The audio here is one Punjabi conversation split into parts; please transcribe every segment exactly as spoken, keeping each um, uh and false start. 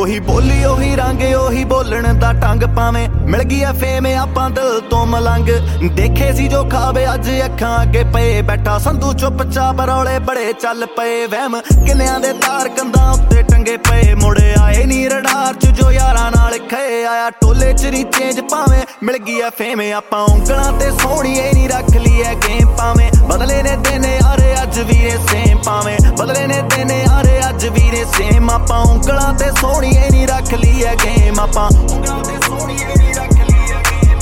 ਉਹੀ ਬੋਲੀ ਉਹੀ ਰੰਗ ਉਹੀ ਬੋਲਣ ਦਾ ਢੰਗ ਭਾਵੇਂ ਮਿਲ ਗਈ ਐ ਫੇਮ ਆਪਾਂ ਦਿਲ ਤੋਂ ਮਲੰਗ। ਦੇਖੇ ਸੀ ਜੋ ਖਾਵੇ ਅੱਜ ਅੱਖਾਂ ਅੱਗੇ ਪਏ ਬੈਠਾ ਸੰਧੂ ਚੁੱਪਚਾਪ ਰੌਲੇ ਬੜੇ ਚੱਲ ਪਏ। ਵਹਿਮ ਕਿੰਨਿਆਂ ਦੇ ਤਾਰ ਕੰਧਾਂ ਉੱਤੇ ਟੰਗੇ ਪਏ ਮੁੜੇ ਆਏ ਨੀ ਰਡਾਰ ਚ ਜੋ ਯਾਰਾਂ ਨਾਲ ਖਏ ਆਇਆ ਟੋਲੇ ਚ ਨੀ ਚੇਂਜ ਭਾਵੇਂ ਮਿਲ ਗਈ ਐ ਫੇਮ ਆਪਾਂ ਉਂਗਲਾਂ ਤੇ ਸੋਹਣੀਏ ਨੀ ਰੱਖ ਲਈ ਐ ਗੇਮ ਭਾਵੇਂ ਬਦਲੇ ਨੇ ਦਿਨ ਯਾਰੇ ਅੱਜ ਵੀਰੇ ਸੇਮ ਭਾਵੇਂ ਬਦਲੇ ਨੇ ਦਿਨ ਯਾਰੇ ਅੱਜ ਵੀਰੇ ਸੇਮ ਆਪਾਂ ਉਂਗਲਾਂ ਤੇ ਸੋਹਣੀਏ ਨੀ ਰੱਖ ਲਈ ਐ ਗੇਮ ਆਪਾਂ ਉਂਗਲਾਂ ਤੇ ਸੋਹਣੀਏ ਨੀ ਰੱਖ ਲਈ ਐ ਗੇਮ।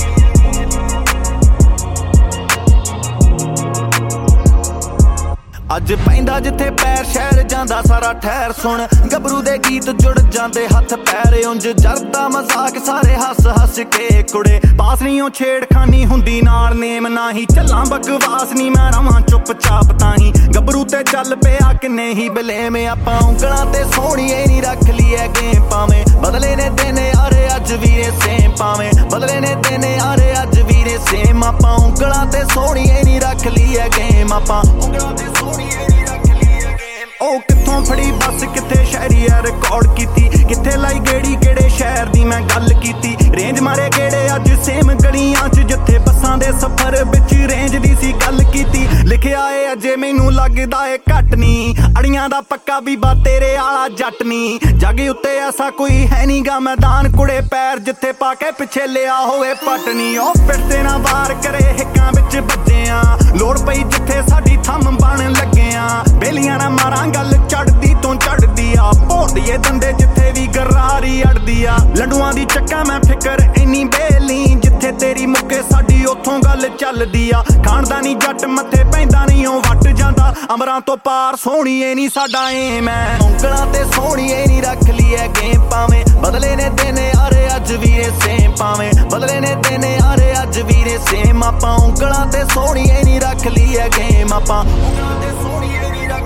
ਅੱਜ ਪੈਂਦਾ ਜਿੱਥੇ ਪੈਰ ਸ਼ਹਿਰ ਜਾਂਦਾ ਸਾਰਾ ਠਹਿਰ ਸੁਣ ਗੱਭਰੂ ਦੇ ਗੀਤ ਜੁੜ ਜਾਂਦੇ ਹੱਥ ਪੈਰ ਉਂਝ ਜਰਦਾ ਮਜ਼ਾਕ ਸਾਰੇ ਹੱਸ ਹੱਸ ਕੇ ਕੁੜੇ ਪਾਸ ਨਹੀਂ ਉਹ ਛੇੜਖਾਨੀ ਹੁੰਦੀ ਨਾਲ ਨੇਮ ਨਾ ਹੀ ਚੱਲਾਂ ਬਕਵਾਸ ਨਹੀਂ ਮੈਂ ਰਵਾਂ ਚੁੱਪਚਾਪ ਤਾਂ ਹੀ ਗੱਭਰੂ ਤੇ ਚੱਲ ਪਿਆ ਕਿੰਨੇ ਹੀ ਬਲੇਮ ਆਪਾਂ ਉਂਗਲਾਂ ਤੇ ਸੋਹਣੀਏ ਨੀ ਰੱਖ ਲਈ ਐ ਗੇਮ ਭਾਵੇਂ ਬਦਲੇ ਨੇ ਦਿਨ ਯਾਰੇ ਅੱਜ ਵੀਰੇ ਸੇਮ ਭਾਵੇਂ ਬਦਲੇ ਨੇ ਦਿਨ ਯਾਰੇ ਅੱਜ ਵੀਰੇ ਸੇਮ ਆਪਾਂ ਉਂਗਲਾਂ ਤੇ ਸੋਹਣੀਏ ਨੀ ਰੱਖ ਲਈ ਐ ਗੇਮ ਆਪਾਂ ਉਂਗਲਾਂ ਤੇ ਸੋਹਣੀਏ ਨੀ ਰੱਖ ਲਈ ਐ ਗੇਮ। ਉਹ ਕਿੱਥੋਂ ਫੜੀ ਬੱਸ ਕਿੱਥੇ ਸ਼ਹਿਰੀ ਐ ਰਿਕਾਰਡ ਕੀਤੀ ਕਿੱਥੇ ਲਾਈ ਗੇੜੀ ਕਿਹੜੇ ਸ਼ਹਿਰ ਦੀ ਮੈਂ ਗੱਲ ਕੀਤੀ ਰੇਂਜ ਮਾਰੇ ਕਿਹੜੇ ਅੱਜ ਸੇਮ ਗਲੀਆਂ ਚ ਜਿੱਥੇ ਬੱਸਾਂ ਦੇ ਸਫ਼ਰ ਵਿੱਚ ਰੇਂਜ ਦੀ ਸੀ ਗੱਲ ਕੀਤੀ ਲਿਖਿਆ ਏ ਅਜੇ ਮੈਨੂੰ ਲੱਗਦਾ ਏ ਘੱਟ ਨੀ ਅੜੀਆਂ ਦਾ ਪੱਕਾ ਬੀਬਾ ਤੇਰੇ ਆਲਾ ਜੱਟ ਨੀ ਜੱਗ ਉੱਤੇ ਐਸਾ ਕੋਈ ਹੈ ਨੀ ਗਾ ਮੈਦਾਨ ਕੁੜੇ ਪੈਰ ਜਿੱਥੇ ਪਾ ਕੇ ਪਿੱਛੇ ਲਿਆ ਹੋਵੇ ਪਟਨੀ ਉਹ ਪਿੱਟੇ ਨਾ ਵਾਰ ਕਰੇ ਹਿੱਕਾਂ ਵਿੱਚ ਵੱਜਿਆ ਲੋੜ ਪਈ ਜਿੱਥੇ ਸਾਡੀ ਥੰਮ ਬਣ ਲੱਗਿਆ ਬੇਲੀਆਂ ਨਾ ਮਾਰਾਂ ਗੱਲ ਚੜਦੀ ਤੋਂ ਚੜਦੀ ਆ ਭੋਰਦੀਏ ਦੰਦੇ ਜਿੱਥੇ ਵੀ ਗਰਾਰੀ ਅੜਦੀ ਆ ਲੰਡੂਆਂ ਦੀ ਚੱਕਾ ਮੈਂ ਫਿਕਰ ਇੰਨੀ ਬੇਲੀ ਜਿੱਥੇ ਤੇਰੀ ਮੁੱਕੇ ਸਾਡੀ ਉੱਥੋਂ ਗੱਲ ਚੱਲਦੀ ਆ ਖਾਣਦਾ ਨੀ ਜੱਟ ਮੱਥੇ ਪੈਂਦਾ ਨੀ ਉਹ ਵੱਟ ਜਾਂਦਾ ਅਮਰਾਂ ਤੋਂ ਪਾਰ ਸੋਹਣੀਏ ਨੀ ਸਾਡਾ ਏਮ ਐ ਉਂਗਲਾਂ ਤੇ ਸੋਹਣੀਏ ਨੀ ਰੱਖ ਲਈ ਐ ਗੇਮ ਭਾਵੇਂ ਬਦਲੇ ਨੇ ਦਿਨ ਯਾਰੇ ਅੱਜ ਵੀਰੇ ਸੇਮ ਭਾਵੇਂ ਬਦਲੇ ਨੇ ਦਿਨ ਯਾਰੇ ਅੱਜ ਵੀਰੇ ਸੇਮ ਆਪਾਂ ਉਂਗਲਾਂ ਤੇ ਸੋਹਣੀਏ ਨੀ ਰੱਖ ਲਈ ਐ ਗੇਮ ਆਪਾਂ ਉਂਗਲਾਂ ਤੇ ਸੋਹਣੀਏ ਨੀ